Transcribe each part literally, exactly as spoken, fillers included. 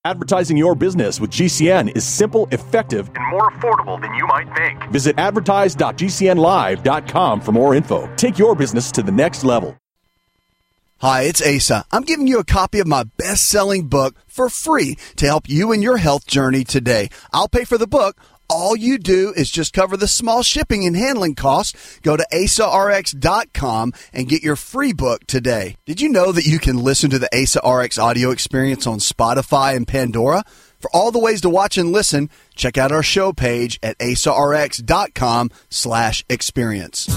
Advertising your business with G C N is simple, effective, and more affordable than you might think. Visit advertise dot g c n live dot com for more info. Take your business to the next level. Hi, it's Asa. I'm giving you a copy of my best-selling book for free to help you in your health journey today. I'll pay for the book. All you do is just cover the small shipping and handling costs. Go to asa r x dot com and get your free book today. Did you know that you can listen to the Asa R X audio experience on Spotify and Pandora? For all the ways to watch and listen, check out our show page at asa r x dot com slash experience.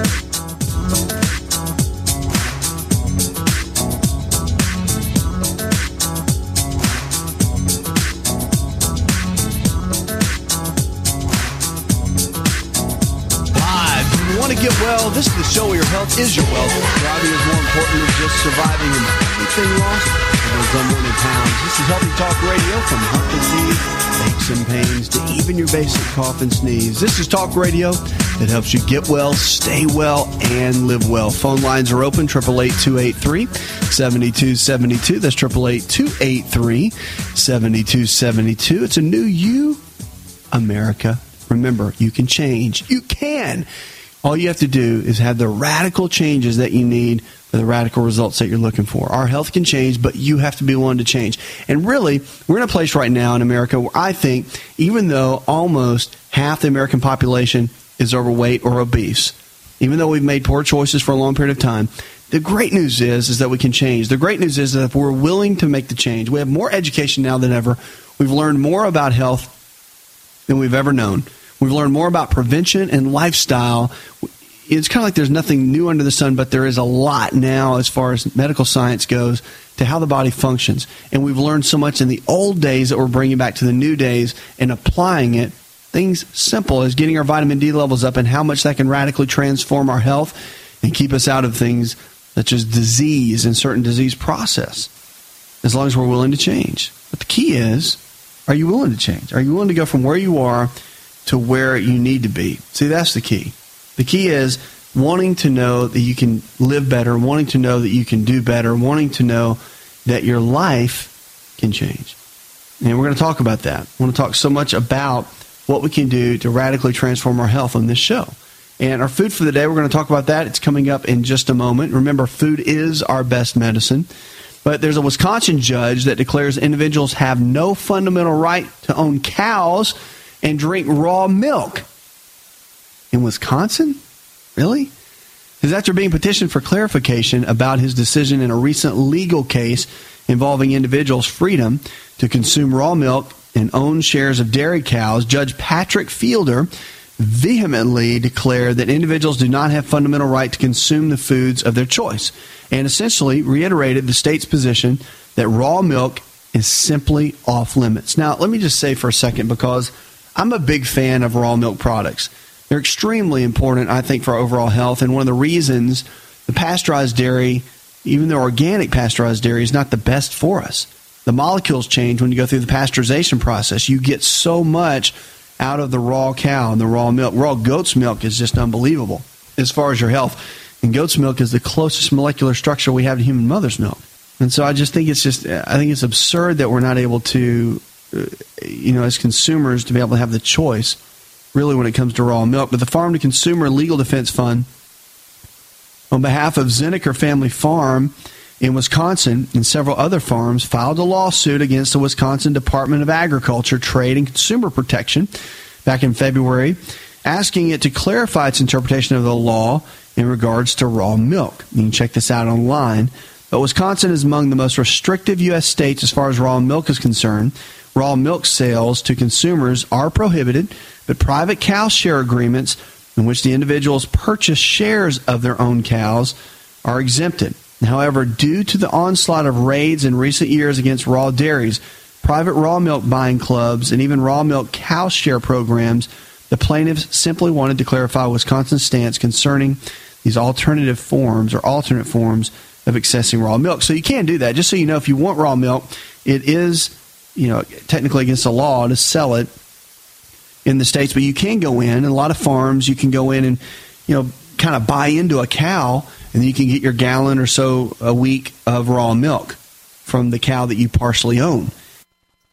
Want to get well? This is the show where your health is your wealth. Thriving is more important than just surviving and everything lost for those unwanted pounds. This is Healthy Talk Radio from heart disease, aches and pains, to even your basic cough and sneeze. This is Talk Radio that helps you get well, stay well, and live well. Phone lines are open, eight eight eight, two eight three, seven two seven two. That's eight eight eight, two eight three, seven two seven two. It's a new you, America. Remember, you can change. You can. All you have to do is have the radical changes that you need for the radical results that you're looking for. Our health can change, but you have to be willing to change. And really, we're in a place right now in America where I think, even though almost half the American population is overweight or obese, even though we've made poor choices for a long period of time, the great news is, is that we can change. The great news is that if we're willing to make the change, we have more education now than ever. We've learned more about health than we've ever known. We've learned more about prevention and lifestyle. It's kind of like there's nothing new under the sun, but there is a lot now as far as medical science goes to how the body functions. And we've learned so much in the old days that we're bringing back to the new days and applying it. Things simple as getting our vitamin D levels up and how much that can radically transform our health and keep us out of things such as disease and certain disease process, as long as we're willing to change. But the key is, are you willing to change? Are you willing to go from where you are to where you need to be? See, that's the key. The key is wanting to know that you can live better, wanting to know that you can do better, wanting to know that your life can change. And we're going to talk about that. I want to talk so much about what we can do to radically transform our health on this show. And our food for the day, we're going to talk about that. It's coming up in just a moment. Remember, food is our best medicine. But there's a Wisconsin judge that declares individuals have no fundamental right to own cows and drink raw milk. In Wisconsin? Really? This is after being petitioned for clarification about his decision in a recent legal case involving individuals' freedom to consume raw milk and own shares of dairy cows. Judge Patrick Fielder vehemently declared that individuals do not have fundamental right to consume the foods of their choice, and essentially reiterated the state's position that raw milk is simply off limits. Now, let me just say for a second, because I'm a big fan of raw milk products. They're extremely important, I think, for our overall health. And one of the reasons the pasteurized dairy, even the organic pasteurized dairy, is not the best for us. The molecules change when you go through the pasteurization process. You get so much out of the raw cow and the raw milk. Raw goat's milk is just unbelievable as far as your health. And goat's milk is the closest molecular structure we have to human mother's milk. And so I just think it's just, I think it's absurd that we're not able to, you know, as consumers, to be able to have the choice, really, when it comes to raw milk. But the Farm to Consumer Legal Defense Fund, on behalf of Zinnecker Family Farm in Wisconsin and several other farms, filed a lawsuit against the Wisconsin Department of Agriculture, Trade, and Consumer Protection back in February, asking it to clarify its interpretation of the law in regards to raw milk. You can check this out online. But Wisconsin is among the most restrictive U S states as far as raw milk is concerned. Raw milk sales to consumers are prohibited, but private cow share agreements in which the individuals purchase shares of their own cows are exempted. However, due to the onslaught of raids in recent years against raw dairies, private raw milk buying clubs, and even raw milk cow share programs, the plaintiffs simply wanted to clarify Wisconsin's stance concerning these alternative forms or alternate forms of accessing raw milk. So you can do that. Just so you know, if you want raw milk, it is, you know, technically against the law to sell it in the states, but you can go in, and a lot of farms, you can go in and, you know, kind of buy into a cow, and then you can get your gallon or so a week of raw milk from the cow that you partially own.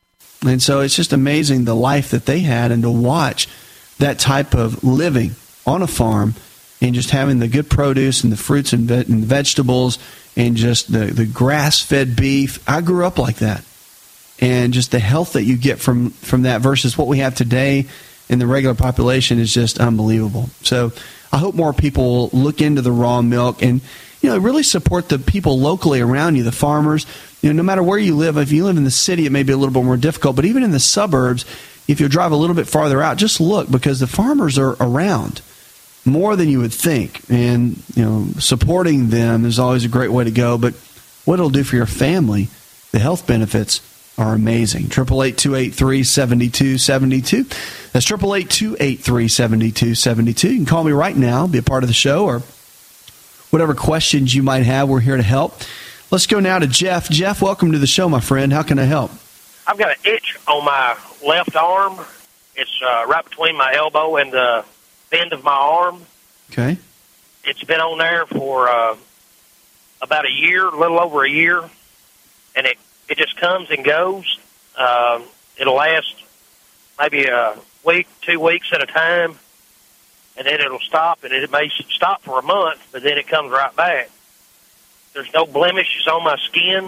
And so it's just amazing the life that they had, and to watch that type of living on a farm and just having the good produce and the fruits and, ve- and vegetables and just the, the grass-fed beef. I grew up like that. And just the health that you get from, from that versus what we have today in the regular population is just unbelievable. So I hope more people will look into the raw milk and, you know, really support the people locally around you, the farmers. You know, no matter where you live, if you live in the city, it may be a little bit more difficult. But even in the suburbs, if you drive a little bit farther out, just look, because the farmers are around more than you would think. And, you know, supporting them is always a great way to go. But what it'll do for your family, the health benefits are amazing. eight eight eight, two eight three, seven two seven two. That's eight eight eight, two eight three, seven two seven two. You can call me right now, be a part of the show, or whatever questions you might have. We're here to help. Let's go now to Jeff. Jeff, welcome to the show, my friend. How can I help? I've got an itch on my left arm. It's uh, right between my elbow and the bend of my arm. Okay. It's been on there for uh, about a year, a little over a year, and it It just comes and goes. Um, it'll last maybe a week, two weeks at a time, and then it'll stop, and it may stop for a month, but then it comes right back. There's no blemishes on my skin.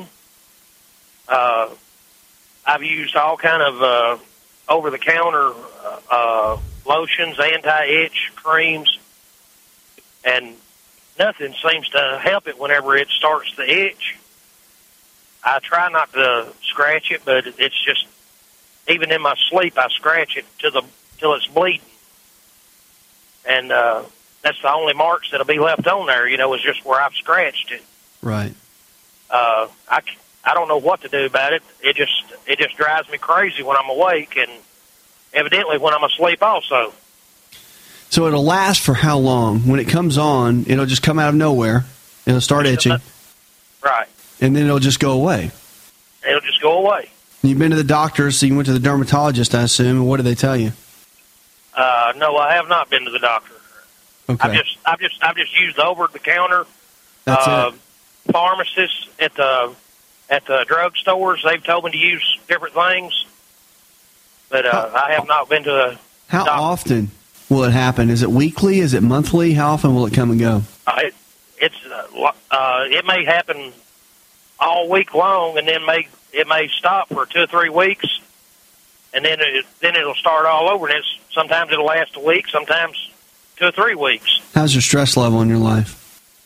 Uh, I've used all kind of uh, over-the-counter uh, lotions, anti-itch creams, and nothing seems to help it whenever it starts to itch. I try not to scratch it, but it's just, even in my sleep, I scratch it till the till it's bleeding, and uh, that's the only marks that'll be left on there. You know, is just where I've scratched it. Right. Uh, I, I don't know what to do about it. It just it just drives me crazy when I'm awake, and evidently when I'm asleep also. So it'll last for how long? When it comes on, it'll just come out of nowhere. It'll start itching. Right. And then it'll just go away. It'll just go away. You've been to the doctor, so you went to the dermatologist, I assume. And what did they tell you? Uh, no, I have not been to the doctor. Okay. I've just, I've just, I've just used over the counter. That's uh, it. Pharmacists at the at the drug stores, they've told me to use different things, but uh, how, I have not been to the How doctor. often will it happen? Is it weekly? Is it monthly? How often will it come and go? Uh, it, it's uh, uh, it may happen all week long, and then may it may stop for two or three weeks, and then it, then it'll start all over. And it's sometimes it'll last a week, sometimes two or three weeks. How's your stress level in your life?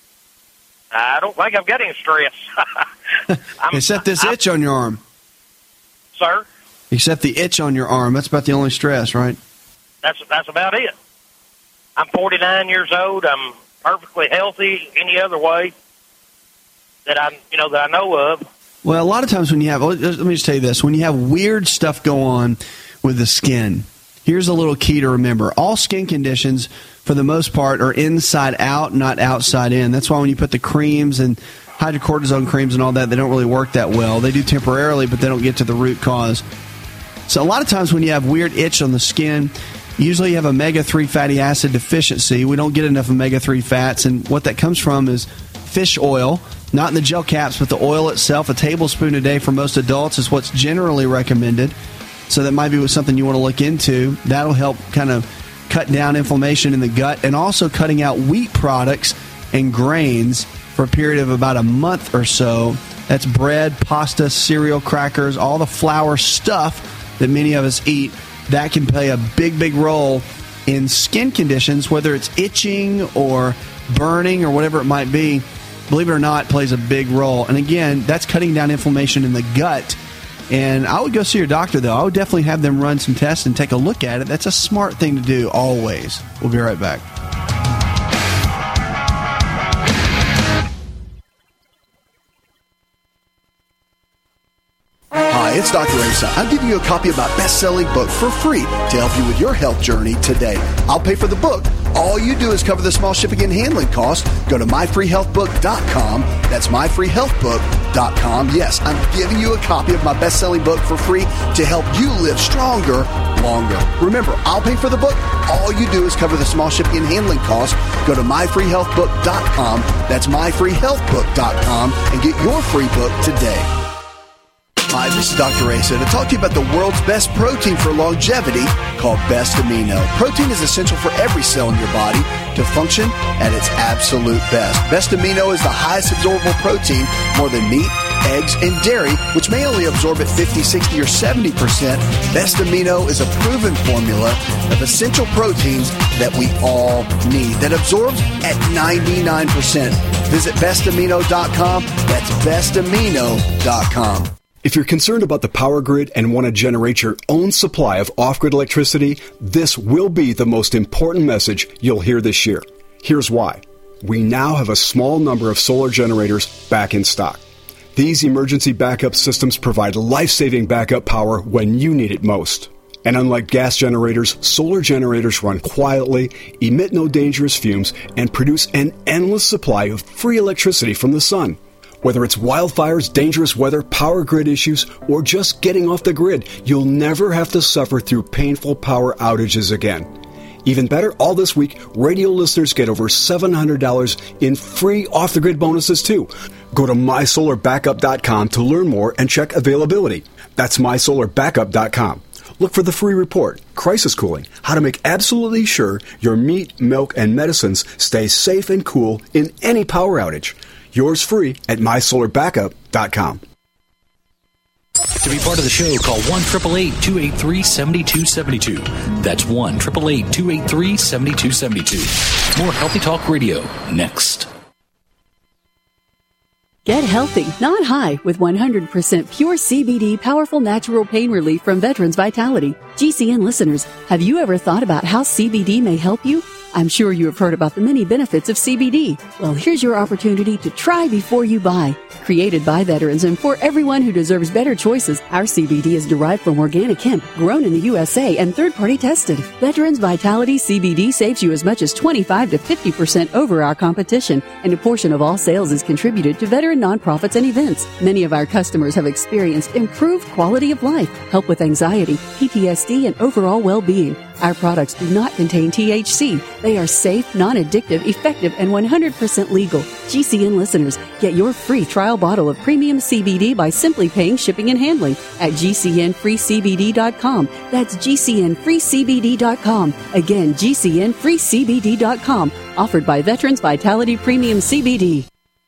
I don't think I've got any stress. Except this itch on your arm. Sir? Except the itch on your arm. That's about the only stress, right? That's that's about it. I'm forty-nine years old. I'm perfectly healthy any other way that I you know that I know of. Well, a lot of times when you have, let me just tell you this, when you have weird stuff go on with the skin, here's a little key to remember. All skin conditions, for the most part, are inside out, not outside in. That's why when you put the creams and hydrocortisone creams and all that, they don't really work that well. They do temporarily, but they don't get to the root cause. So a lot of times when you have weird itch on the skin, usually you have omega three fatty acid deficiency. We don't get enough omega three fats, and what that comes from is fish oil, not in the gel caps, but the oil itself. A tablespoon a day for most adults is what's generally recommended. So that might be something you want to look into. That'll help kind of cut down inflammation in the gut, and also cutting out wheat products and grains for a period of about a month or so. That's bread, pasta, cereal, crackers, all the flour stuff that many of us eat. That can play a big, big role in skin conditions, whether it's itching or burning or whatever it might be. Believe it or not, plays a big role. And again, that's cutting down inflammation in the gut. And I would go see your doctor, though. I would definitely have them run some tests and take a look at it. That's a smart thing to do always. We'll be right back. Hi, it's Doctor Asa. I'm giving you a copy of my best-selling book for free to help you with your health journey today. I'll pay for the book. All you do is cover the small shipping and handling costs. Go to my free health book dot com. That's my free health book dot com. Yes, I'm giving you a copy of my best-selling book for free to help you live stronger, longer. Remember, I'll pay for the book. All you do is cover the small shipping and handling costs. Go to my free health book dot com. That's my free health book dot com and get your free book today. Hi, this is Doctor Asa to talk to you about the world's best protein for longevity called Best Amino. Protein is essential for every cell in your body to function at its absolute best. Best Amino is the highest absorbable protein, more than meat, eggs, and dairy, which may only absorb at fifty, sixty, or seventy percent. Best Amino is a proven formula of essential proteins that we all need that absorbs at ninety-nine percent. Visit best amino dot com. That's best amino dot com. If you're concerned about the power grid and want to generate your own supply of off-grid electricity, this will be the most important message you'll hear this year. Here's why. We now have a small number of solar generators back in stock. These emergency backup systems provide life-saving backup power when you need it most. And unlike gas generators, solar generators run quietly, emit no dangerous fumes, and produce an endless supply of free electricity from the sun. Whether it's wildfires, dangerous weather, power grid issues, or just getting off the grid, you'll never have to suffer through painful power outages again. Even better, all this week, radio listeners get over seven hundred dollars in free off-the-grid bonuses, too. Go to my solar backup dot com to learn more and check availability. That's my solar backup dot com. Look for the free report, Crisis Cooling, how to make absolutely sure your meat, milk, and medicines stay safe and cool in any power outage. Yours free at my solar backup dot com. To be part of the show, call one eight eight eight, two eight three, seven two seven two. That's one eight eight eight, two eight three, seven two seven two. More Healthy Talk Radio next. Get healthy, not high, with one hundred percent pure C B D powerful natural pain relief from Veterans Vitality. G C N listeners, have you ever thought about how C B D may help you? I'm sure you have heard about the many benefits of C B D. Well, here's your opportunity to try before you buy. Created by veterans and for everyone who deserves better choices, our C B D is derived from organic hemp, grown in the U S A and third-party tested. Veterans Vitality C B D saves you as much as twenty-five to fifty percent over our competition, and a portion of all sales is contributed to veteran nonprofits and events. Many of our customers have experienced improved quality of life, help with anxiety, P T S D, and overall well-being. Our products do not contain T H C. They are safe, non-addictive, effective, and one hundred percent legal. G C N listeners, get your free trial bottle of premium C B D by simply paying shipping and handling at G C N free C B D dot com. That's G C N free C B D dot com. Again, G C N free C B D dot com. Offered by Veterans Vitality Premium C B D.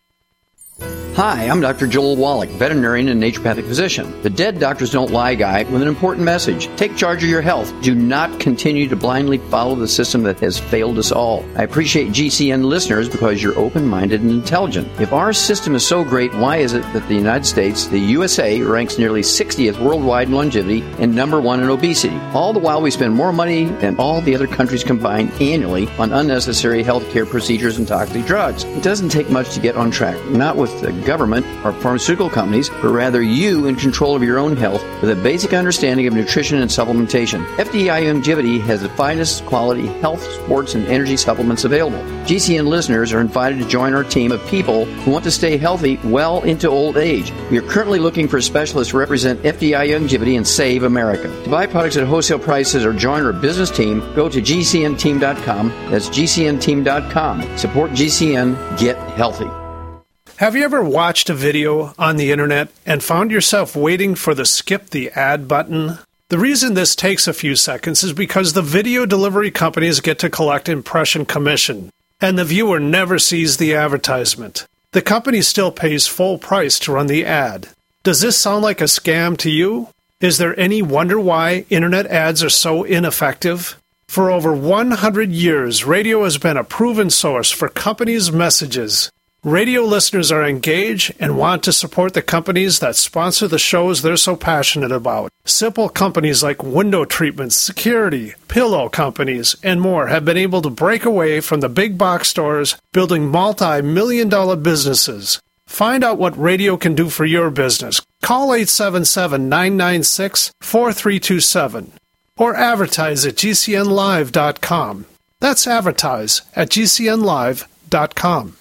Hi, I'm Doctor Joel Wallach, veterinarian and naturopathic physician. The Dead Doctors Don't Lie guy with an important message. Take charge of your health. Do not continue to blindly follow the system that has failed us all. I appreciate G C N listeners because you're open-minded and intelligent. If our system is so great, why is it that the United States, the U S A, ranks nearly sixtieth worldwide in longevity and number one in obesity? All the while we spend more money than all the other countries combined annually on unnecessary health care procedures and toxic drugs. It doesn't take much to get on track. Not with the government or pharmaceutical companies, but rather you in control of your own health with a basic understanding of nutrition and supplementation. F D I Longevity has the finest quality health, sports, and energy supplements available. G C N listeners are invited to join our team of people who want to stay healthy well into old age. We are currently looking for specialists to represent F D I Longevity and Save America. To buy products at wholesale prices or join our business team, go to G C N team dot com. That's G C N team dot com. Support G C N. Get healthy. Have you ever watched a video on the internet and found yourself waiting for the skip the ad button? The reason this takes a few seconds is because the video delivery companies get to collect impression commission, and the viewer never sees the advertisement. The company still pays full price to run the ad. Does this sound like a scam to you? Is there any wonder why internet ads are so ineffective? For over one hundred years, radio has been a proven source for companies' messages. Radio listeners are engaged and want to support the companies that sponsor the shows they're so passionate about. Simple companies like window treatments, security, pillow companies, and more have been able to break away from the big box stores, building multi-million dollar businesses. Find out what radio can do for your business. Call eight seven seven, nine nine six, four three two seven or advertise at G C N live dot com. That's advertise at G C N live dot com.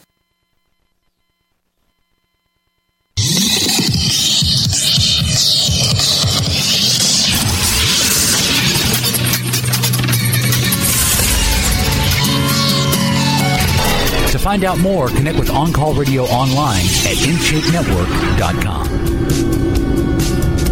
To find out more, connect with On Call Radio online at in shape network dot com.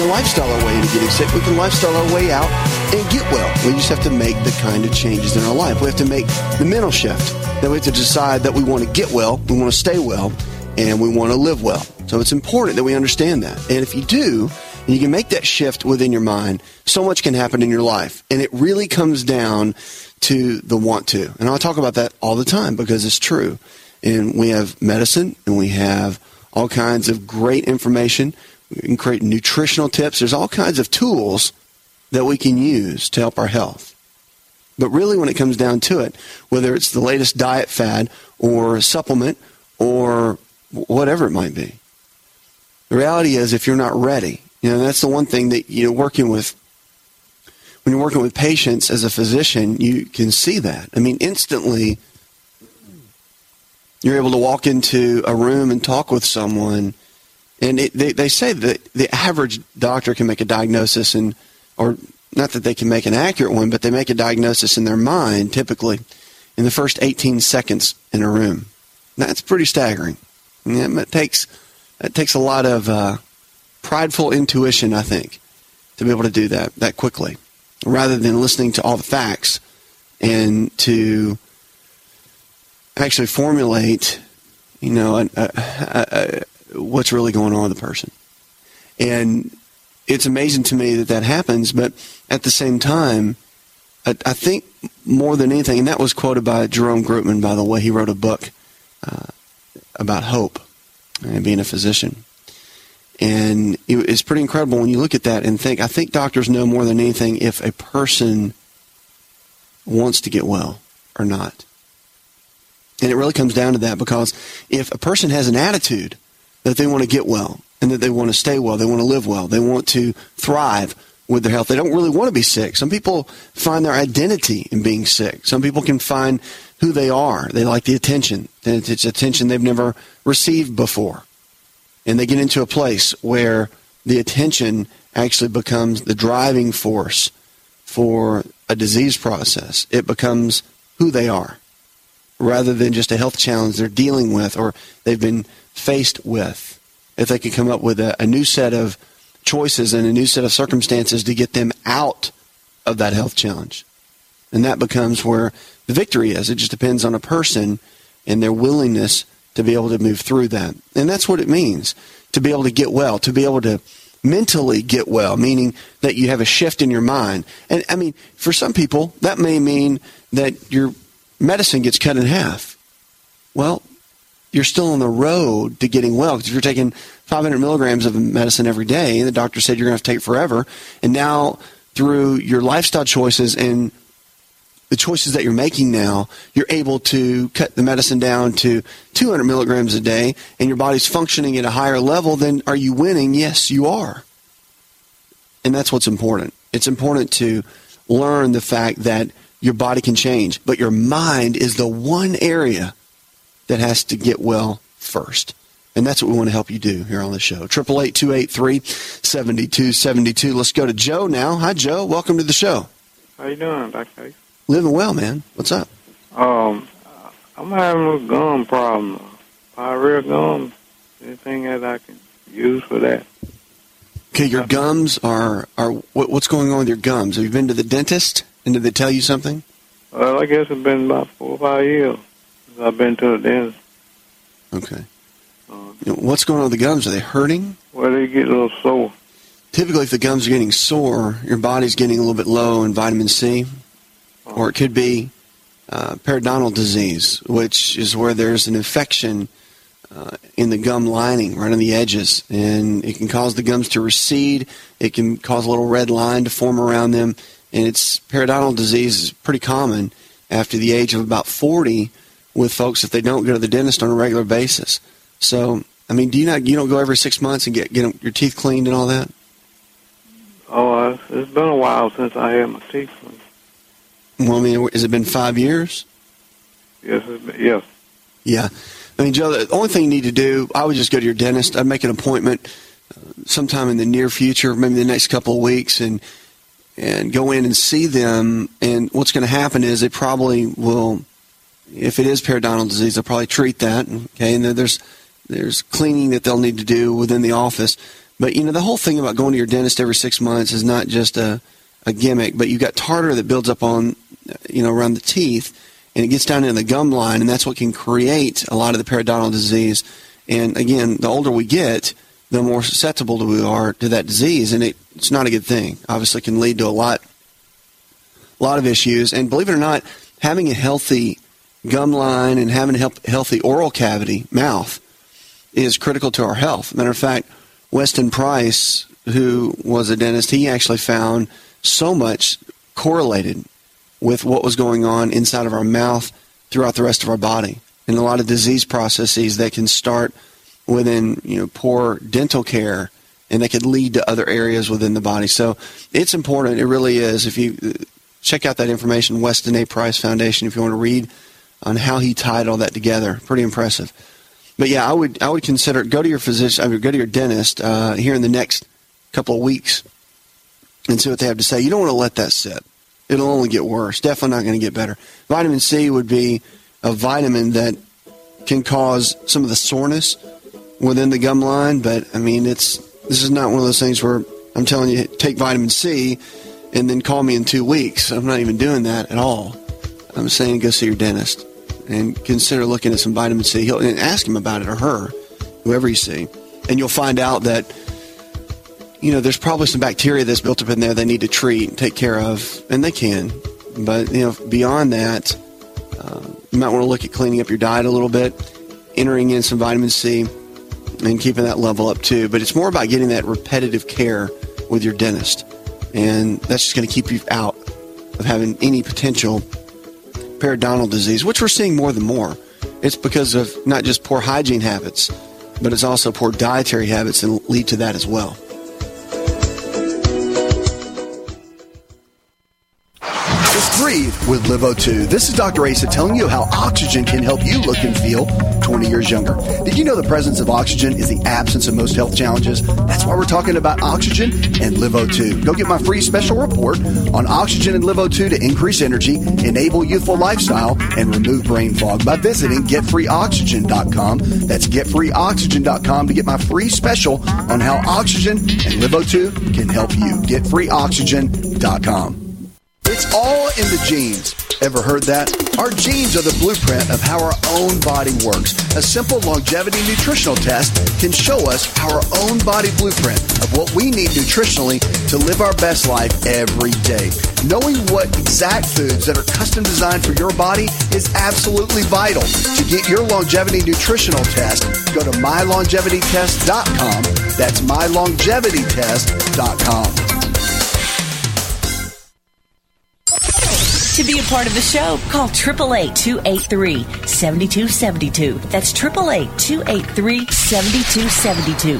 to lifestyle our way into getting sick. We can lifestyle our way out and get well. We just have to make the kind of changes in our life. We have to make the mental shift. Then we have to decide that we want to get well, we want to stay well, and we want to live well. So it's important that we understand that. And if you do, and you can make that shift within your mind, so much can happen in your life. And it really comes down to the want to. And I talk about that all the time because it's true. And we have medicine, and we have all kinds of great information. We can create nutritional tips. There's all kinds of tools that we can use to help our health. But really, when it comes down to it, whether it's the latest diet fad or a supplement or whatever it might be, the reality is if you're not ready, you know, that's the one thing that, you know, working with, when you're working with patients as a physician, you can see that. I mean, instantly, you're able to walk into a room and talk with someone. And it, they, they say that the average doctor can make a diagnosis, and, or not that they can make an accurate one, but they make a diagnosis in their mind, typically, in the first eighteen seconds in a room. That's pretty staggering. And it takes, it takes a lot of uh, prideful intuition, I think, to be able to do that that quickly, rather than listening to all the facts and to actually formulate, you know, a, a, a, a, what's really going on with the person. And it's amazing to me that that happens, but at the same time, I, I think more than anything, and that was quoted by Jerome Grootman, by the way. He wrote a book uh, about hope and being a physician. And it, it's pretty incredible when you look at that and think, I think doctors know more than anything if a person wants to get well or not. And it really comes down to that, because if a person has an attitude that they want to get well and that they want to stay well, they want to live well, they want to thrive with their health, they don't really want to be sick. Some people find their identity in being sick. Some people can find who they are. They like the attention. It's attention they've never received before. And they get into a place where the attention actually becomes the driving force for a disease process. It becomes who they are, rather than just a health challenge they're dealing with or they've been faced with. If they can come up with a, a new set of choices and a new set of circumstances to get them out of that health challenge. And that becomes where the victory is. It just depends on a person and their willingness to be able to move through that. And that's what it means, to be able to get well, to be able to mentally get well, meaning that you have a shift in your mind. And, I mean, for some people, that may mean that your medicine gets cut in half. Well, you're still on the road to getting well, because if you're taking five hundred milligrams of medicine every day, and the doctor said you're going to have to take it forever, and now through your lifestyle choices and the choices that you're making now, you're able to cut the medicine down to two hundred milligrams a day, and your body's functioning at a higher level, then are you winning? Yes, you are. And that's what's important. It's important to learn the fact that your body can change, but your mind is the one area that has to get well first. And that's what we want to help you do here on the show. eight eight eight, two eight three, seven two seven two. Let's go to Joe now. Hi, Joe. Welcome to the show. How you doing, Doctor? Living well, man. What's up? Um, I'm having a gum problem. Pyrrhea gum. Anything that I can use for that? Okay, your gums are, are what, what's going on with your gums? Have you been to the dentist, and did they tell you something? Well, I guess it's been about four or five years since I've been to the dentist. Okay. Uh, you know, what's going on with the gums? Are they hurting? Well, they get a little sore. Typically, if the gums are getting sore, your body's getting a little bit low in vitamin C. Or it could be uh, periodontal disease, which is where there's an infection uh, in the gum lining, right on the edges. And it can cause the gums to recede. It can cause a little red line to form around them. And it's periodontal disease is pretty common after the age of about forty with folks if they don't go to the dentist on a regular basis. So, I mean, do you not you don't go every six months and get, get your teeth cleaned and all that? Oh, uh, it's been a while since I had my teeth cleaned. Well, I mean, has it been five years? Yes, it's been, yes. Yeah. I mean, Joe, the only thing you need to do, I would just go to your dentist. I'd make an appointment uh, sometime in the near future, maybe the next couple of weeks, and and go in and see them. And what's going to happen is they probably will, if it is periodontal disease, they'll probably treat that. Okay, and then there's there's cleaning that they'll need to do within the office. But, you know, the whole thing about going to your dentist every six months is not just a, a gimmick, but you've got tartar that builds up on, you know, around the teeth, and it gets down into the gum line, and that's what can create a lot of the periodontal disease. And, again, the older we get, the more susceptible we are to that disease, and it, it's not a good thing. Obviously, it can lead to a lot, a lot of issues. And believe it or not, having a healthy gum line and having a healthy oral cavity, mouth, is critical to our health. Matter of fact, Weston Price, who was a dentist, he actually found so much correlated with what was going on inside of our mouth throughout the rest of our body, and a lot of disease processes that can start within, you know, poor dental care, and that could lead to other areas within the body. So it's important. It really is. If you check out that information, Weston A. Price Foundation, if you want to read on how he tied all that together, pretty impressive. But yeah, I would I would consider go to your physician, I mean, go to your dentist uh, here in the next couple of weeks and see what they have to say. You don't want to let that sit. It'll only get worse. Definitely not going to get better. Vitamin C would be a vitamin that can cause some of the soreness within the gum line, but I mean, it's this is not one of those things where I'm telling you take vitamin C and then call me in two weeks. I'm not even doing that at all. I'm saying go see your dentist and consider looking at some vitamin C. He'll, and ask him about it, or her, whoever you see, and you'll find out that, you know, there's probably some bacteria that's built up in there they need to treat and take care of, and they can. But, you know, beyond that, uh, you might want to look at cleaning up your diet a little bit, entering in some vitamin C, and keeping that level up too. But it's more about getting that repetitive care with your dentist, and that's just going to keep you out of having any potential periodontal disease, which we're seeing more than more. It's because of not just poor hygiene habits, but it's also poor dietary habits that lead to that as well. Just breathe with Live O two. This is Doctor Asa telling you how oxygen can help you look and feel twenty years younger. Did you know the presence of oxygen is the absence of most health challenges? That's why we're talking about oxygen and Live O two. Go get my free special report on oxygen and Live O two to increase energy, enable youthful lifestyle, and remove brain fog by visiting get free oxygen dot com. That's get free oxygen dot com to get my free special on how oxygen and Live O two can help you. get free oxygen dot com. It's all in the genes. Ever heard that? Our genes are the blueprint of how our own body works. A simple longevity nutritional test can show us our own body blueprint of what we need nutritionally to live our best life every day. Knowing what exact foods that are custom designed for your body is absolutely vital. To get your longevity nutritional test, go to my longevity test dot com. That's my longevity test dot com. To be a part of the show, call eight eight eight, two eight three, seven two seven two. That's eight eight eight, two eight three, seven two seven two.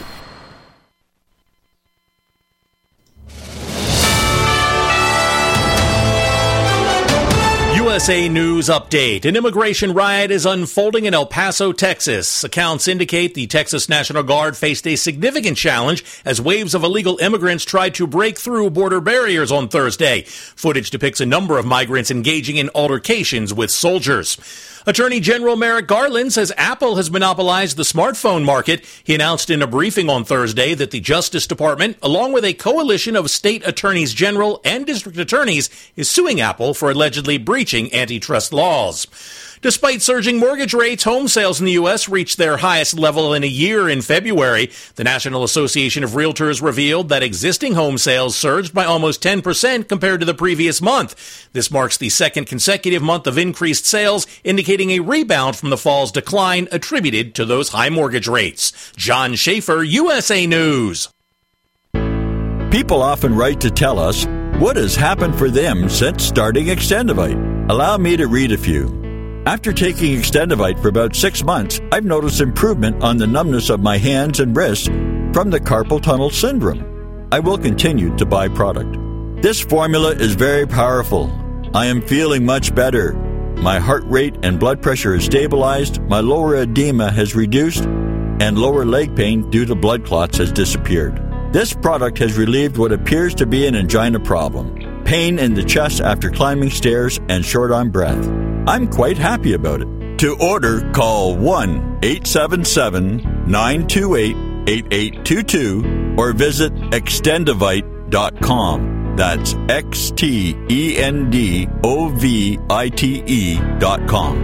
U S A News Update. An immigration riot is unfolding in El Paso, Texas. Accounts indicate the Texas National Guard faced a significant challenge as waves of illegal immigrants tried to break through border barriers on Thursday. Footage depicts a number of migrants engaging in altercations with soldiers. Attorney General Merrick Garland says Apple has monopolized the smartphone market. He announced in a briefing on Thursday that the Justice Department, along with a coalition of state attorneys general and district attorneys, is suing Apple for allegedly breaching antitrust laws. Despite surging mortgage rates, home sales in the U S reached their highest level in a year in February. The National Association of Realtors revealed that existing home sales surged by almost ten percent compared to the previous month. This marks the second consecutive month of increased sales, indicating a rebound from the fall's decline attributed to those high mortgage rates. John Schaefer, U S A News. People often write to tell us what has happened for them since starting Extendivite. Allow me to read a few. After taking Extendivite for about six months, I've noticed improvement on the numbness of my hands and wrists from the carpal tunnel syndrome. I will continue to buy product. This formula is very powerful. I am feeling much better. My heart rate and blood pressure is stabilized, my lower edema has reduced, and lower leg pain due to blood clots has disappeared. This product has relieved what appears to be an angina problem, pain in the chest after climbing stairs, and short on breath. I'm quite happy about it. To order, call one eight seven seven, nine two eight, eight eight two two or visit extendovite dot com. That's X T E N D O V I T E dot com.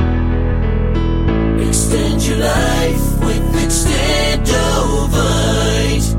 Extend your life with Extendovite.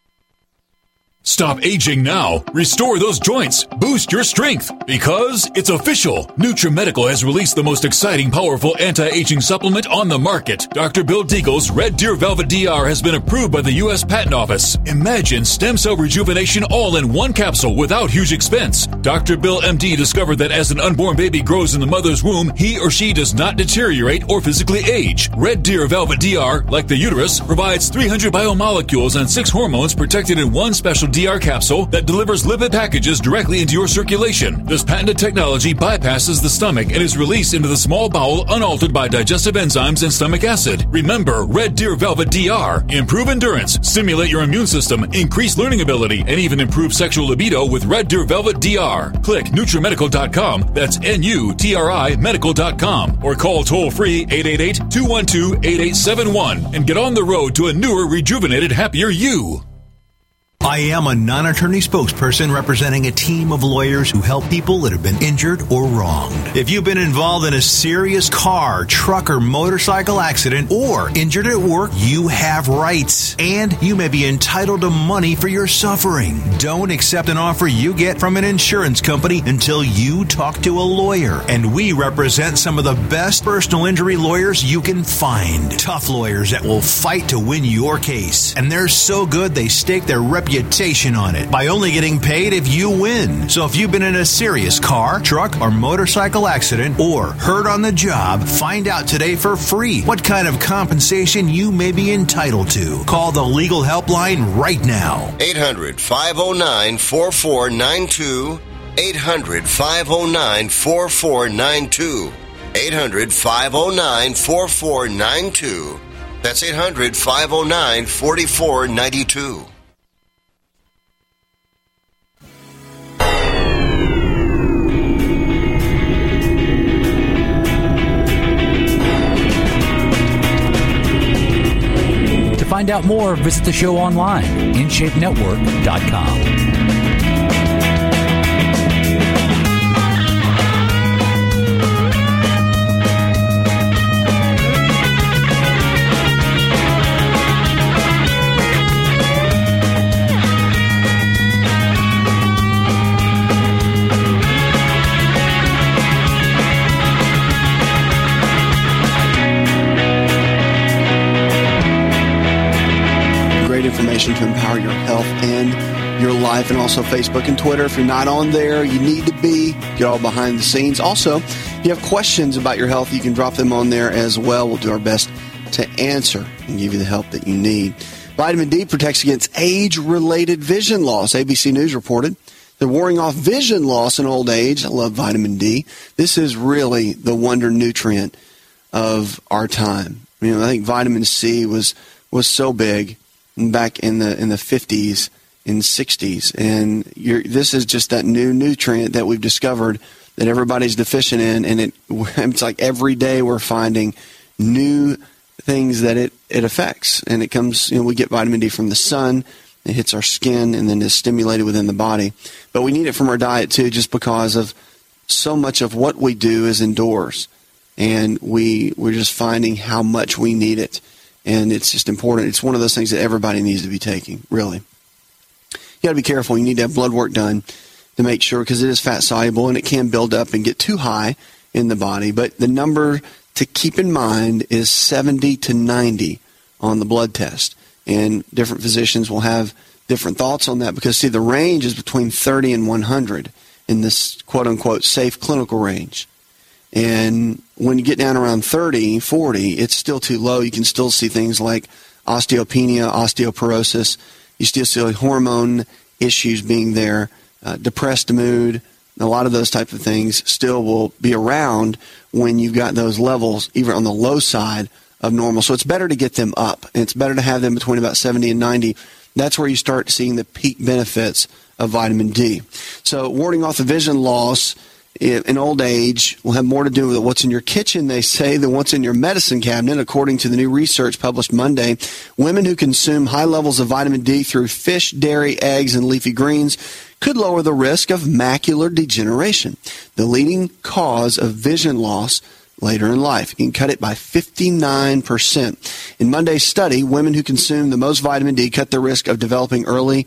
Stop aging now. Restore those joints. Boost your strength. Because it's official. NutriMedical has released the most exciting, powerful anti-aging supplement on the market. Doctor Bill Deagle's Red Deer Velvet D R has been approved by the U S Patent Office. Imagine stem cell rejuvenation all in one capsule without huge expense. Doctor Bill M D discovered that as an unborn baby grows in the mother's womb, he or she does not deteriorate or physically age. Red Deer Velvet D R, like the uterus, provides three hundred biomolecules and six hormones protected in one special D R capsule that delivers lipid packages directly into your circulation. This patented technology bypasses the stomach and is released into the small bowel unaltered by digestive enzymes and stomach acid. Remember, Red Deer Velvet D R. Improve endurance, stimulate your immune system, increase learning ability, and even improve sexual libido with Red Deer Velvet D R. Click NutriMedical dot com, that's N U T R I medical dot com, or call toll-free eight eight eight, two one two, eight eight seven one and get on the road to a newer, rejuvenated, happier you. I am a non-attorney spokesperson representing a team of lawyers who help people that have been injured or wronged. If you've been involved in a serious car, truck, or motorcycle accident or injured at work, you have rights, and you may be entitled to money for your suffering. Don't accept an offer you get from an insurance company until you talk to a lawyer, and we represent some of the best personal injury lawyers you can find. Tough lawyers that will fight to win your case, and they're so good they stake their reputation on it by only getting paid if you win. So if you've been in a serious car, truck, or motorcycle accident or hurt on the job, find out today for free what kind of compensation you may be entitled to. Call the legal helpline right now. eight hundred, five oh nine, four four nine two. eight hundred, five oh nine, four four nine two. eight hundred, five oh nine, four four nine two. That's eight hundred, five oh nine, four four nine two. To find out more, visit the show online, in shape network dot com. Information to empower your health and your life, and also Facebook and Twitter. If you're not on there, you need to be. Get all behind the scenes. Also, if you have questions about your health, you can drop them on there as well. We'll do our best to answer and give you the help that you need. Vitamin D protects against age-related vision loss. A B C News reported they're warning off vision loss in old age. I love vitamin D. This is really the wonder nutrient of our time. You know, I think vitamin C was was so big back in the in the fifties and sixties, and you're, this is just that new nutrient that we've discovered that everybody's deficient in, and it it's like every day we're finding new things that it, it affects, and it comes, you know, we get vitamin D from the sun, it hits our skin, and then is stimulated within the body, but we need it from our diet too, just because of so much of what we do is indoors, and we we're just finding how much we need it. And it's just important. It's one of those things that everybody needs to be taking, really. You got to be careful. You need to have blood work done to make sure, because it is fat soluble and it can build up and get too high in the body. But the number to keep in mind is seventy to ninety on the blood test. And different physicians will have different thoughts on that because, see, the range is between thirty and one hundred in this quote-unquote safe clinical range. And when you get down around thirty, forty, it's still too low. You can still see things like osteopenia, osteoporosis. You still see hormone issues being there, uh, depressed mood. A lot of those type of things still will be around when you've got those levels, even on the low side of normal. So it's better to get them up, and it's better to have them between about seventy and ninety. That's where you start seeing the peak benefits of vitamin D. So warding off the vision loss in old age will have more to do with what's in your kitchen, they say, than what's in your medicine cabinet, according to the new research published Monday. Women who consume high levels of vitamin D through fish, dairy, eggs, and leafy greens could lower the risk of macular degeneration, the leading cause of vision loss later in life. You can cut it by fifty-nine percent. In Monday's study, women who consume the most vitamin D cut their risk of developing early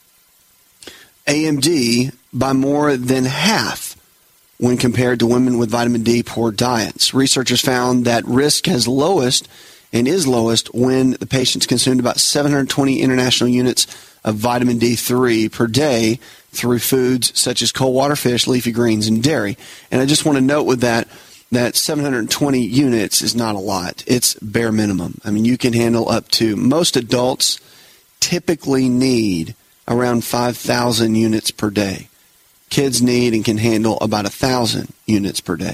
A M D by more than half when compared to women with vitamin D poor diets. Researchers found that risk has lowest and is lowest when the patients consumed about seven hundred twenty international units of vitamin D three per day through foods such as cold water fish, leafy greens, and dairy. And I just want to note with that, that seven hundred twenty units is not a lot. It's bare minimum. I mean, you can handle up to, most adults typically need around five thousand units per day. Kids need and can handle about one thousand units per day.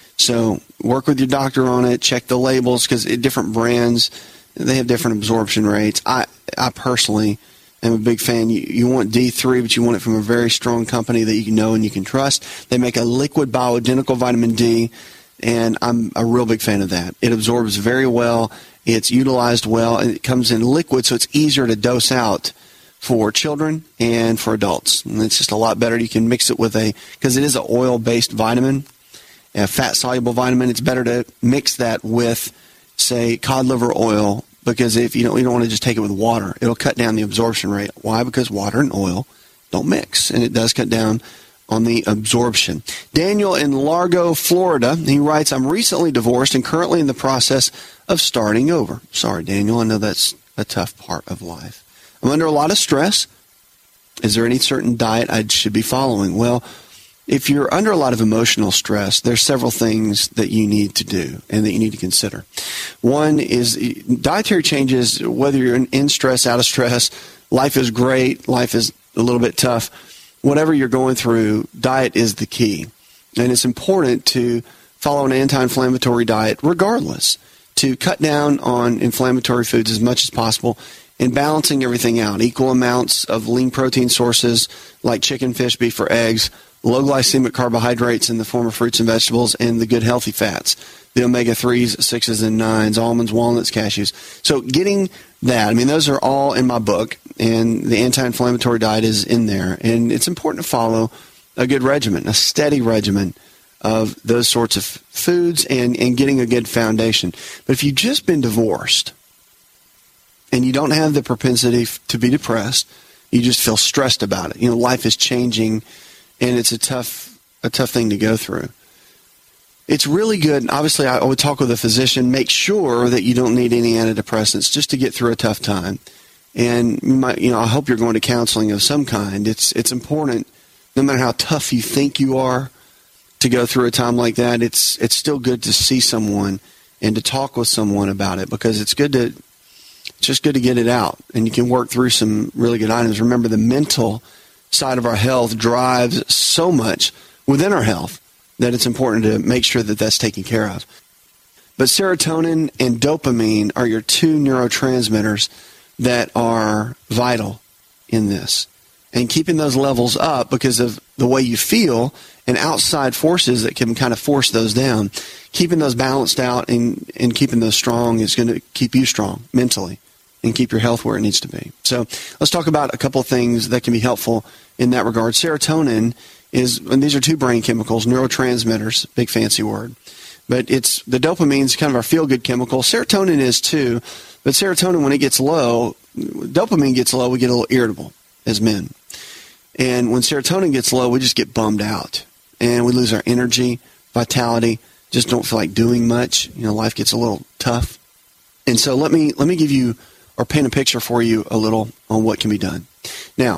So work with your doctor on it. Check the labels, because different brands, they have different absorption rates. I, I personally am a big fan. You, you want D three, but you want it from a very strong company that you know and you can trust. They make a liquid bioidentical vitamin D, and I'm a real big fan of that. It absorbs very well. It's utilized well, and it comes in liquid, so it's easier to dose out for children and for adults. And it's just a lot better. You can mix it with a, because it is an oil-based vitamin, a fat-soluble vitamin. It's better to mix that with, say, cod liver oil, because if you don't, you don't want to just take it with water. It'll cut down the absorption rate. Why? Because water and oil don't mix, and it does cut down on the absorption. Daniel in Largo, Florida, he writes, I'm recently divorced and currently in the process of starting over. Sorry, Daniel, I know that's a tough part of life. I'm under a lot of stress. Is there any certain diet I should be following? Well, if you're under a lot of emotional stress, there's several things that you need to do and that you need to consider. One is dietary changes, whether you're in stress, out of stress, life is great, life is a little bit tough. Whatever you're going through, diet is the key. And it's important to follow an anti-inflammatory diet regardless, to cut down on inflammatory foods as much as possible, and balancing everything out. Equal amounts of lean protein sources like chicken, fish, beef, or eggs, low glycemic carbohydrates in the form of fruits and vegetables, and the good healthy fats, the omega threes, sixes, and nines, almonds, walnuts, cashews. So getting that, I mean, those are all in my book, and the anti-inflammatory diet is in there. And it's important to follow a good regimen, a steady regimen of those sorts of foods and, and getting a good foundation. But if you've just been divorced, and you don't have the propensity f- to be depressed, you just feel stressed about it. You know, life is changing, and it's a tough, a tough thing to go through. It's really good. And obviously, I would talk with a physician. Make sure that you don't need any antidepressants just to get through a tough time. And you might, you know, I hope you're going to counseling of some kind. It's it's important, no matter how tough you think you are, to go through a time like that. It's it's still good to see someone and to talk with someone about it, because it's good to. It's just good to get it out, and you can work through some really good items. Remember, the mental side of our health drives so much within our health that it's important to make sure that that's taken care of. But serotonin and dopamine are your two neurotransmitters that are vital in this. And keeping those levels up because of the way you feel and outside forces that can kind of force those down, keeping those balanced out and, and keeping those strong is going to keep you strong mentally and keep your health where it needs to be. So let's talk about a couple of things that can be helpful in that regard. Serotonin is, and these are two brain chemicals, neurotransmitters, big fancy word. But it's the dopamine is kind of our feel-good chemical. Serotonin is too, but serotonin, when it gets low, dopamine gets low, we get a little irritable as men. And when serotonin gets low, we just get bummed out. And we lose our energy, vitality, just don't feel like doing much. You know, life gets a little tough. And so let me let me give you, or paint a picture for you a little on what can be done. Now,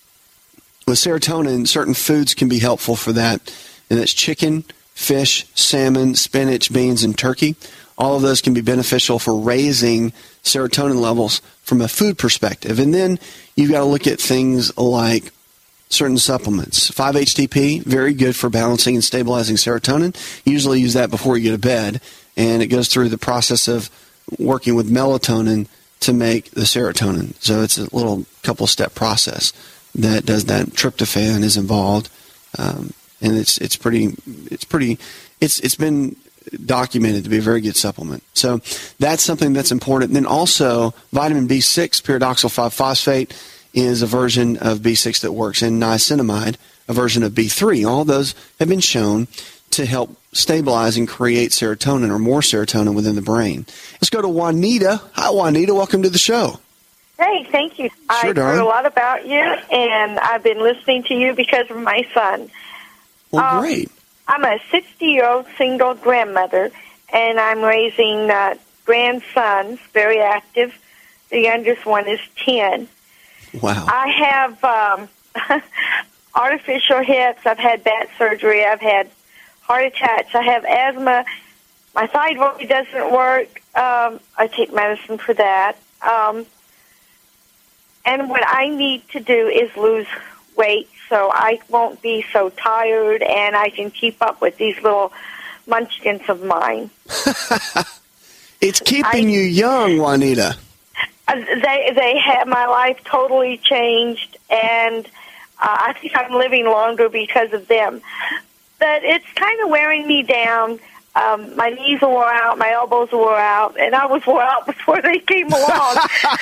with serotonin, certain foods can be helpful for that, and that's chicken, fish, salmon, spinach, beans, and turkey. All of those can be beneficial for raising serotonin levels from a food perspective. And then you've got to look at things like certain supplements. five H T P, very good for balancing and stabilizing serotonin. Usually use that before you go to bed, and it goes through the process of working with melatonin to make the serotonin. So it's a little couple-step process that does that. Tryptophan is involved. Um, and it's it's pretty it's pretty it's it's been documented to be a very good supplement. So that's something that's important. And then also vitamin B six, pyridoxal five phosphate, is a version of B six that works, and niacinamide, a version of B three. All those have been shown to help stabilize and create serotonin or more serotonin within the brain. Let's go to Juanita. Hi, Juanita. Welcome to the show. Hey, thank you. Sure, I've darling. heard a lot about you, and I've been listening to you because of my son. Well, um, great. I'm a sixty-year-old single grandmother, and I'm raising uh, grandsons, very active. The youngest one is ten. Wow. I have um, artificial hips. I've had back surgery. I've had heart attacks. I have asthma. My thyroid doesn't work. Um, I take medicine for that. Um, and what I need to do is lose weight so I won't be so tired and I can keep up with these little munchkins of mine. It's keeping I, you young, Juanita. Uh, they they have my life totally changed, and uh, I think I'm living longer because of them. But it's kind of wearing me down. Um, my knees are wore out, my elbows are wore out, and I was wore out before they came along.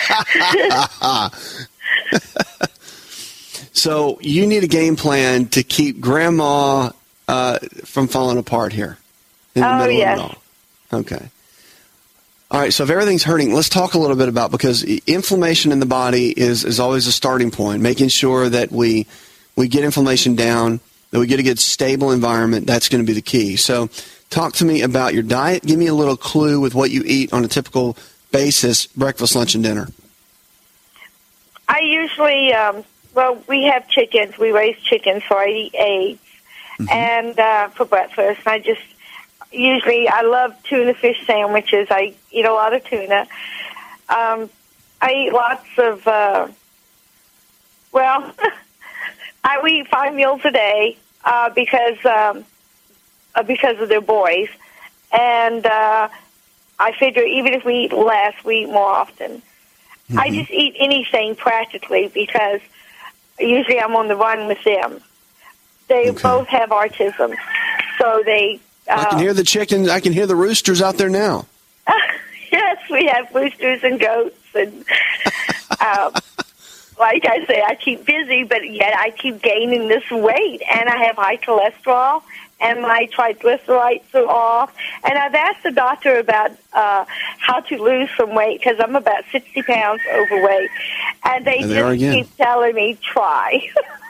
So you need a game plan to keep Grandma uh, from falling apart here in the Oh, middle yes. of it all. Okay. All right, so if everything's hurting, let's talk a little bit about, because inflammation in the body is, is always a starting point, making sure that we we get inflammation down, that we get a good stable environment. That's going to be the key. So talk to me about your diet. Give me a little clue with what you eat on a typical basis, breakfast, lunch, and dinner. I usually, um, well, we have chickens. We raise chickens, so I eat eggs. Mm-hmm. And uh, for breakfast, I just usually, I love tuna fish sandwiches. I eat a lot of tuna. Um, I eat lots of, uh, well, I we eat five meals a day uh, because um, uh, because of their boys. And uh, I figure even if we eat less, we eat more often. Mm-hmm. I just eat anything practically because usually I'm on the run with them. They okay. both have autism, so they... Uh, I can hear the chickens. I can hear the roosters out there now. Yes, we have roosters and goats. And um, like I say, I keep busy, but yet I keep gaining this weight. And I have high cholesterol, and my triglycerides are off. And I've asked the doctor about uh, how to lose some weight because I'm about sixty pounds overweight. And they there just keep telling me, try.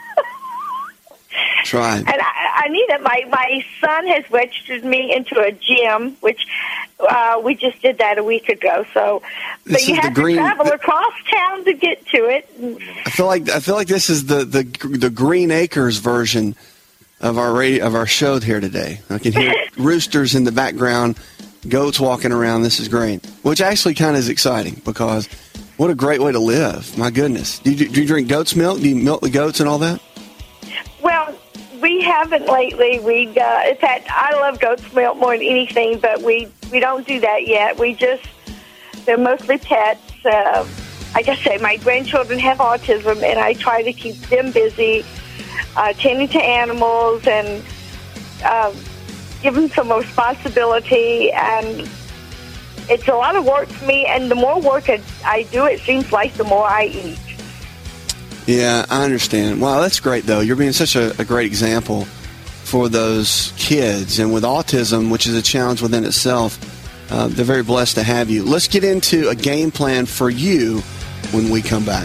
Try. And I, I need it. My my son has registered me into a gym, which uh, we just did that a week ago. So, but This you is the have to green- travel across town to get to it. I feel like I feel like this is the, the the Green Acres version of our radio, of our show here today. I can hear roosters in the background, goats walking around. This is great, which actually kind of is exciting because what a great way to live. My goodness, do you, do you drink goat's milk? Do you milk the goats and all that? Well, we haven't lately. We, uh, in fact, I love goat's milk more than anything, but we, we don't do that yet. We just, they're mostly pets. Uh, like I say, my grandchildren have autism, and I try to keep them busy, uh, tending to animals and uh, give them some responsibility. And it's a lot of work for me, and the more work I, I do, it seems like the more I eat. Yeah, I understand. Wow, that's great, though. You're being such a, a great example for those kids. And with autism, which is a challenge within itself, uh, they're very blessed to have you. Let's get into a game plan for you when we come back.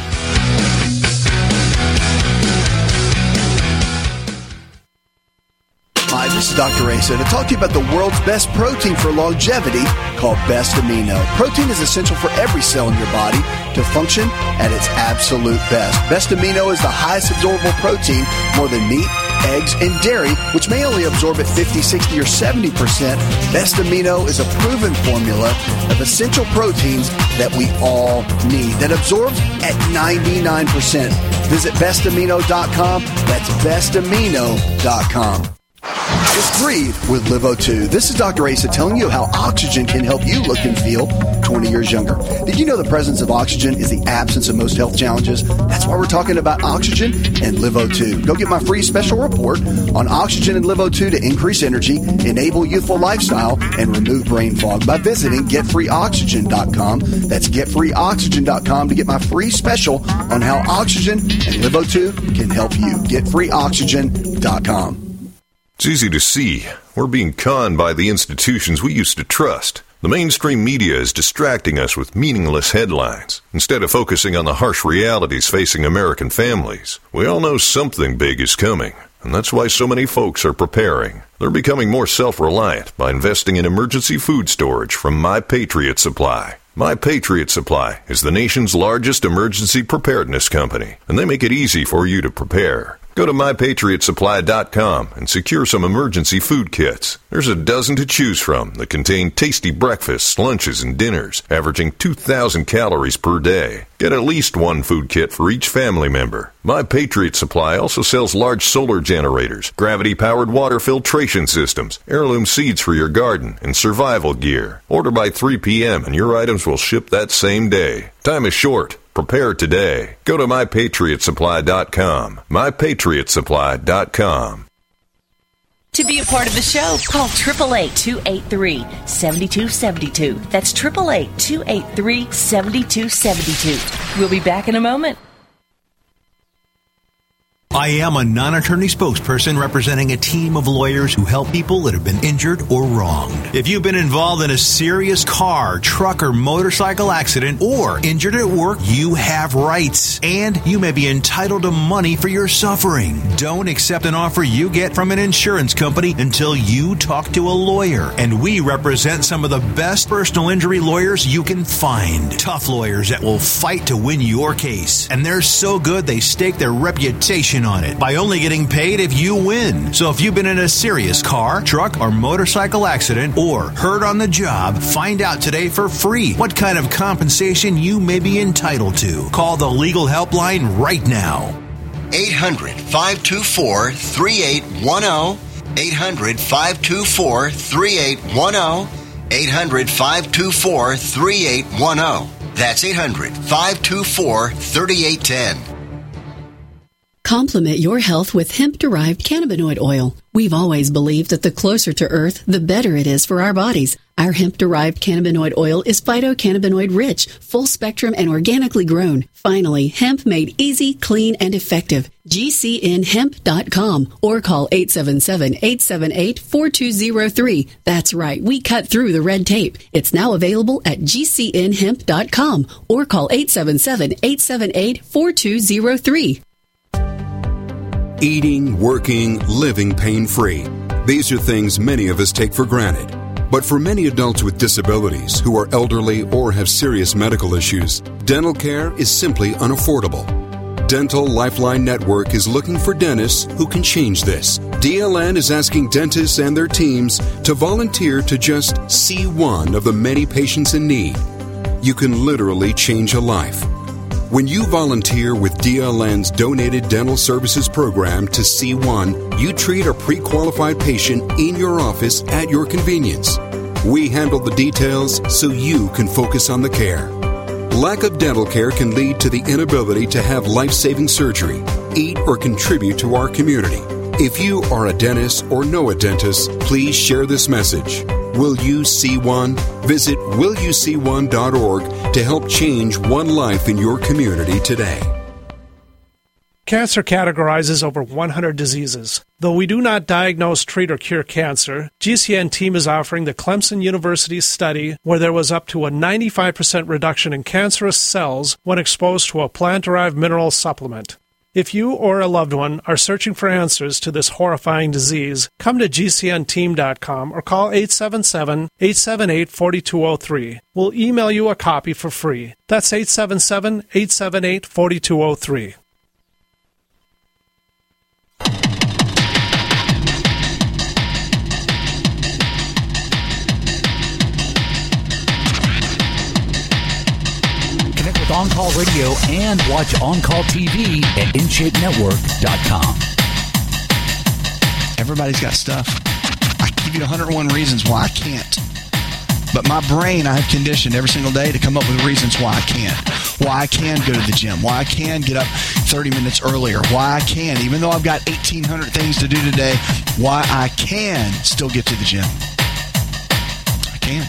Hi, this is Doctor Asa to talk to you about the world's best protein for longevity called Best Amino. Protein is essential for every cell in your body to function at its absolute best. Best Amino is the highest absorbable protein, more than meat, eggs, and dairy, which may only absorb at fifty, sixty, or seventy percent. Best Amino is a proven formula of essential proteins that we all need that absorbs at ninety-nine percent. Visit best amino dot com. That's best amino dot com. Just breathe with Live O two. This is Doctor Asa telling you how oxygen can help you look and feel twenty years younger. Did you know the presence of oxygen is the absence of most health challenges? That's why we're talking about oxygen and Live O two. Go get my free special report on oxygen and Live O two to increase energy, enable youthful lifestyle, and remove brain fog by visiting get free oxygen dot com. That's get free oxygen dot com to get my free special on how oxygen and Live O two can help you. get free oxygen dot com. It's easy to see. We're being conned by the institutions we used to trust. The mainstream media is distracting us with meaningless headlines instead of focusing on the harsh realities facing American families. We all know something big is coming, and that's why so many folks are preparing. They're becoming more self-reliant by investing in emergency food storage from My Patriot Supply. My Patriot Supply is the nation's largest emergency preparedness company, and they make it easy for you to prepare. Go to my patriot supply dot com and secure some emergency food kits. There's a dozen to choose from that contain tasty breakfasts, lunches, and dinners, averaging two thousand calories per day. Get at least one food kit for each family member. My Patriot Supply also sells large solar generators, gravity-powered water filtration systems, heirloom seeds for your garden, and survival gear. Order by three p.m. and your items will ship that same day. Time is short. Prepare today. Go to my patriot supply dot com. my patriot supply dot com. To be a part of the show, call eight eight eight, two eight three, seven two seven two. That's eight eight eight, two eight three, seven two seven two. We'll be back in a moment. I am a non-attorney spokesperson representing a team of lawyers who help people that have been injured or wronged. If you've been involved in a serious car, truck, or motorcycle accident or injured at work, you have rights, and you may be entitled to money for your suffering. Don't accept an offer you get from an insurance company until you talk to a lawyer. And we represent some of the best personal injury lawyers you can find. Tough lawyers that will fight to win your case. And they're so good they stake their reputation on it by only getting paid if you win. So if you've been in a serious car, truck, or motorcycle accident or hurt on the job, find out today for free what kind of compensation you may be entitled to. Call the legal helpline right now. eight hundred, five two four, three eight one zero. eight hundred, five two four, three eight one zero. eight hundred, five two four, three eight one zero. That's eight hundred, five two four, three eight one zero. Complement your health with hemp-derived cannabinoid oil. We've always believed that the closer to Earth, the better it is for our bodies. Our hemp-derived cannabinoid oil is phytocannabinoid-rich, full-spectrum, and organically grown. Finally, hemp made easy, clean, and effective. G C N hemp dot com or call eight seven seven, eight seven eight, four two zero three. That's right, we cut through the red tape. It's now available at G C N hemp dot com or call eight seven seven, eight seven eight, four two zero three. Eating, working, living pain-free. These are things many of us take for granted. But for many adults with disabilities who are elderly or have serious medical issues, dental care is simply unaffordable. Dental Lifeline Network is looking for dentists who can change this. D L N is asking dentists and their teams to volunteer to just see one of the many patients in need. You can literally change a life. When you volunteer with D L N's Donated Dental Services Program to C one, you treat a pre-qualified patient in your office at your convenience. We handle the details so you can focus on the care. Lack of dental care can lead to the inability to have life-saving surgery, eat, or contribute to our community. If you are a dentist or know a dentist, please share this message. Will you see one? Visit will you see one dot org to help change one life in your community today. Cancer categorizes over one hundred diseases. Though we do not diagnose, treat, or cure cancer, G C N team is offering the Clemson University study where there was up to a ninety-five percent reduction in cancerous cells when exposed to a plant-derived mineral supplement. If you or a loved one are searching for answers to this horrifying disease, come to G C N team dot com or call eight seven seven, eight seven eight, four two zero three. We'll email you a copy for free. That's eight seven seven, eight seven eight, four two zero three. On Call Radio and watch On Call T V at in shape network dot com. Everybody's got stuff. give you one hundred one reasons why I can't. But my brain, I have conditioned every single day to come up with reasons why I can. Why I can go to the gym. Why I can get up thirty minutes earlier. Why I can, even though I've got eighteen hundred things to do today, why I can still get to the gym. I can.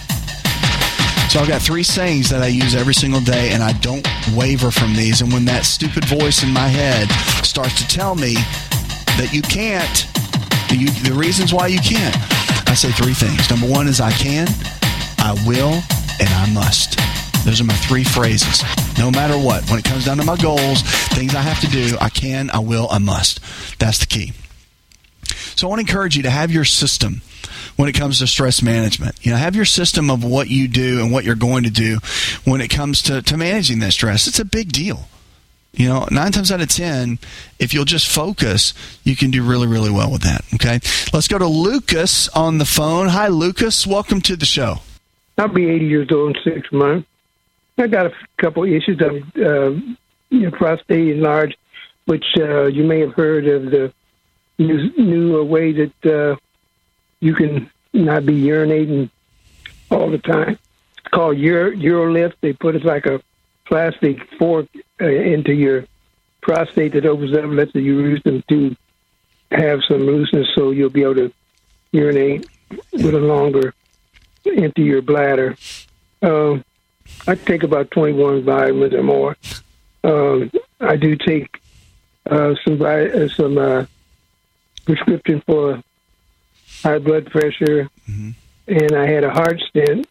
So I've got three sayings that I use every single day, and I don't waver from these. And when that stupid voice in my head starts to tell me that you can't, you, the reasons why you can't, I say three things. Number one is I can, I will, and I must. Those are my three phrases. No matter what. When it comes down to my goals, things I have to do, I can, I will, I must. That's the key. So I want to encourage you to have your system when it comes to stress management. You know, have your system of what you do and what you're going to do when it comes to, to managing that stress. It's a big deal. You know, nine times out of ten, if you'll just focus, you can do really, really well with that. Okay? Let's go to Lucas on the phone. Hi, Lucas. Welcome to the show. I'll be eighty years old in six months. I got a couple issues. I'm, uh, you know, prostate enlarged, which uh, you may have heard of the new, new way that uh, you can not be urinating all the time. It's called Euro, Urolift. They put it like a plastic fork uh, into your prostate that opens up and lets the urethra to have some looseness, so you'll be able to urinate with a longer into your bladder. Um, I take about twenty-one vitamins or more. Um, I do take uh, some vi- uh, some uh, prescription for high blood pressure, mm-hmm. and I had a heart stent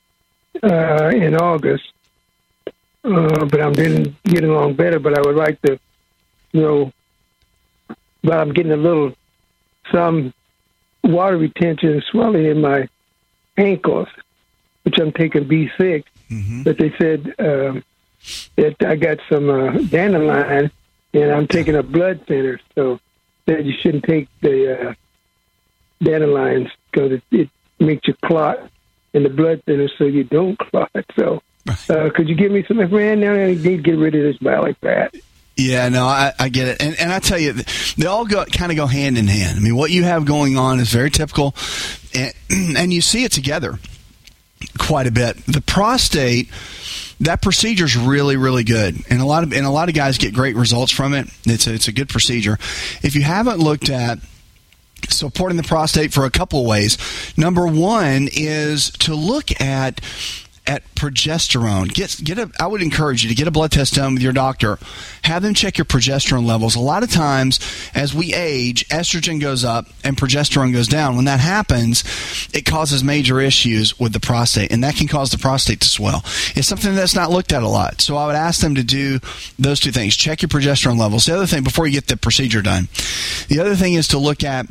uh, in August. Uh, but I'm getting, getting along better, but I would like to, you know, but I'm getting a little, some water retention and swelling in my ankles, which I'm taking B six. Mm-hmm. But they said um, that I got some uh, dandelion, and I'm taking a blood thinner. So said you shouldn't take the uh, dandelions because it, it makes you clot in the blood thinner, so you don't clot. So uh, could you give me some information? Now I need to get rid of this bile fat. Yeah, no, I, I get it. And, and I tell you, they all go kind of go hand in hand. I mean, what you have going on is very typical, and, and you see it together quite a bit. The prostate, that procedure is really, really good, and a lot of and a lot of guys get great results from it. It's a, it's a good procedure. If you haven't looked at supporting the prostate for a couple of ways, number one is to look at at progesterone. Get get a. I would encourage you to get a blood test done with your doctor. Have them check your progesterone levels. A lot of times, as we age, estrogen goes up and progesterone goes down. When that happens, it causes major issues with the prostate, and that can cause the prostate to swell. It's something that's not looked at a lot. So I would ask them to do those two things. Check your progesterone levels. The other thing, before you get the procedure done, the other thing is to look at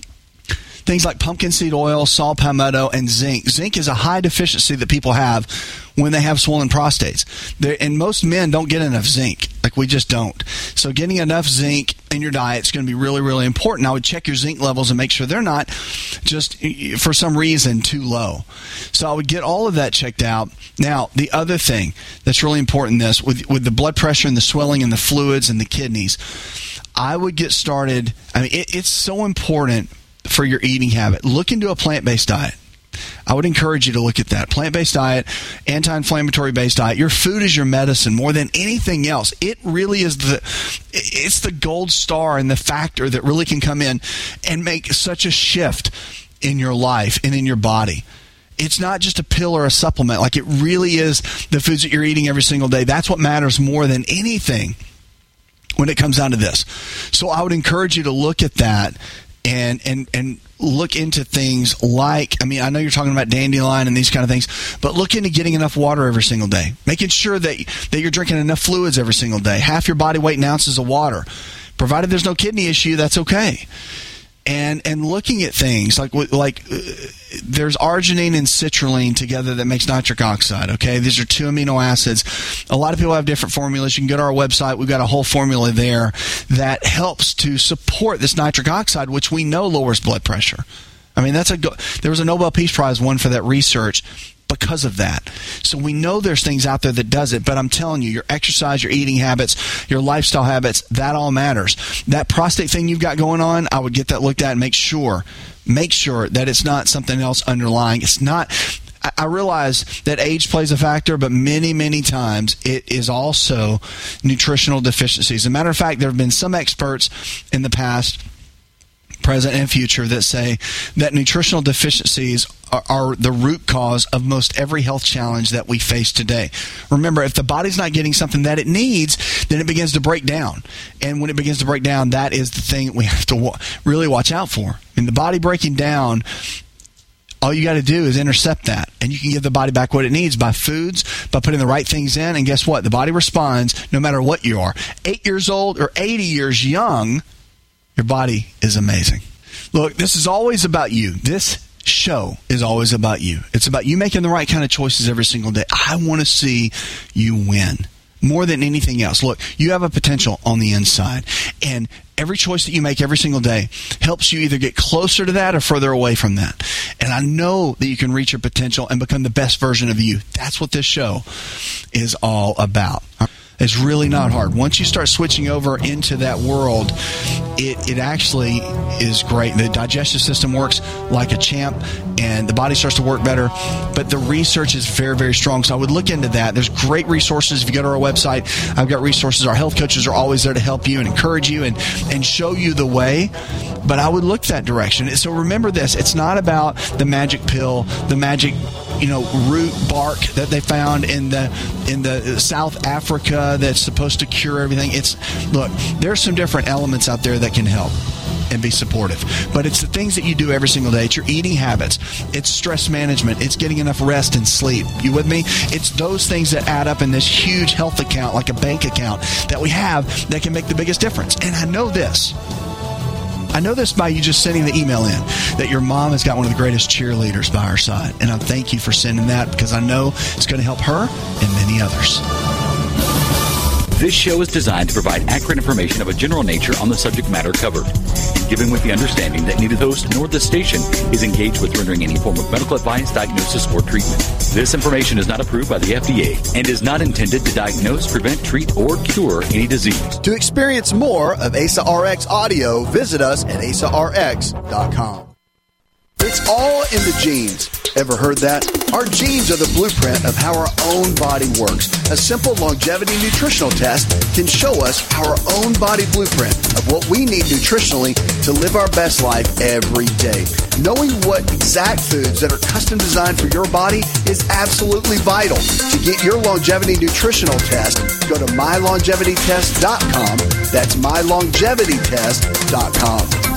things like pumpkin seed oil, saw palmetto, and zinc. Zinc is a high deficiency that people have when they have swollen prostates. They're, and most men don't get enough zinc. Like, we just don't. So getting enough zinc in your diet is going to be really, really important. I would check your zinc levels and make sure they're not just, for some reason, too low. So I would get all of that checked out. Now, the other thing that's really important in this, with, with the blood pressure and the swelling and the fluids and the kidneys, I would get started. I mean, it, it's so important for your eating habit. Look into a plant-based diet. I would encourage you to look at that. Plant-based diet, anti-inflammatory based diet. Your food is your medicine more than anything else. It really is the, it's the gold star and the factor that really can come in and make such a shift in your life and in your body. It's not just a pill or a supplement. Like, it really is the foods that you're eating every single day. That's what matters more than anything when it comes down to this. So I would encourage you to look at that and and and look into things like, I mean, I know you're talking about dandelion and these kind of things, but look into getting enough water every single day, making sure that that you're drinking enough fluids every single day, half your body weight in ounces of water. Provided there's no kidney issue, that's okay. And and looking at things like like uh, there's arginine and citrulline together that makes nitric oxide. Okay, these are two amino acids. A lot of people have different formulas. You can go to our website. We've got a whole formula there that helps to support this nitric oxide, which we know lowers blood pressure. I mean, that's a there was a Nobel Peace Prize won for that research because of that. So we know there's things out there that does it, but I'm telling you, your exercise, your eating habits, your lifestyle habits, that all matters. That prostate thing you've got going on, I would get that looked at and make sure make sure that it's not something else underlying. It's not. I realize that age plays a factor, but many, many times it is also nutritional deficiencies. As a matter of fact, there have been some experts in the past, present and future, that say that nutritional deficiencies are, are the root cause of most every health challenge that we face today. Remember, if the body's not getting something that it needs, then it begins to break down. And when it begins to break down, that is the thing that we have to wa- really watch out for. I mean, the body breaking down, all you got to do is intercept that, and you can give the body back what it needs by foods, by putting the right things in, and guess what? The body responds no matter what you are. Eight years old or eighty years young, your body is amazing. Look, this is always about you. This show is always about you. It's about you making the right kind of choices every single day. I want to see you win more than anything else. Look, you have a potential on the inside, and every choice that you make every single day helps you either get closer to that or further away from that. And I know that you can reach your potential and become the best version of you. That's what this show is all about. It's really not hard. Once you start switching over into that world, it, it actually is great. The digestive system works like a champ, and the body starts to work better. But the research is very, very strong. So I would look into that. There's great resources. If you go to our website, I've got resources. Our health coaches are always there to help you and encourage you and, and show you the way. But I would look that direction. So remember this. It's not about the magic pill, the magic you know, root bark that they found in the in the South Africa that's supposed to cure everything. It's look, there's some different elements out there that can help and be supportive. But it's the things that you do every single day. It's your eating habits. It's stress management. It's getting enough rest and sleep. You with me? It's those things that add up in this huge health account, like a bank account that we have, that can make the biggest difference. And I know this. I know this by you just sending the email in, that your mom has got one of the greatest cheerleaders by her side. And I thank you for sending that, because I know it's going to help her and many others. This show is designed to provide accurate information of a general nature on the subject matter covered, and given with the understanding that neither the host nor the station is engaged with rendering any form of medical advice, diagnosis, or treatment. This information is not approved by the F D A and is not intended to diagnose, prevent, treat, or cure any disease. To experience more of A S A R X audio, visit us at A S A R X dot com. It's all in the genes. Ever heard that? Our genes are the blueprint of how our own body works. A simple longevity nutritional test can show us our own body blueprint of what we need nutritionally to live our best life every day. Knowing what exact foods that are custom designed for your body is absolutely vital. To get your longevity nutritional test, go to my longevity test dot com. That's my longevity test dot com.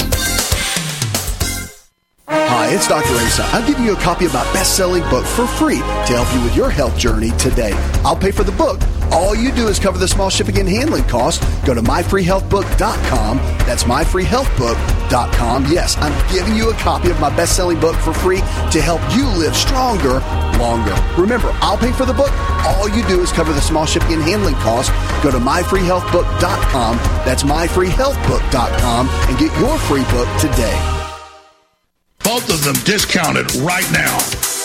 Hi, it's Doctor Asa. I'm giving you a copy of my best-selling book for free to help you with your health journey today. I'll pay for the book. All you do is cover the small shipping and handling costs. Go to my free health book dot com. That's my free health book dot com. Yes, I'm giving you a copy of my best-selling book for free to help you live stronger, longer. Remember, I'll pay for the book. All you do is cover the small shipping and handling costs. Go to my free health book dot com. That's my free health book dot com and get your free book today. Both of them discounted right now.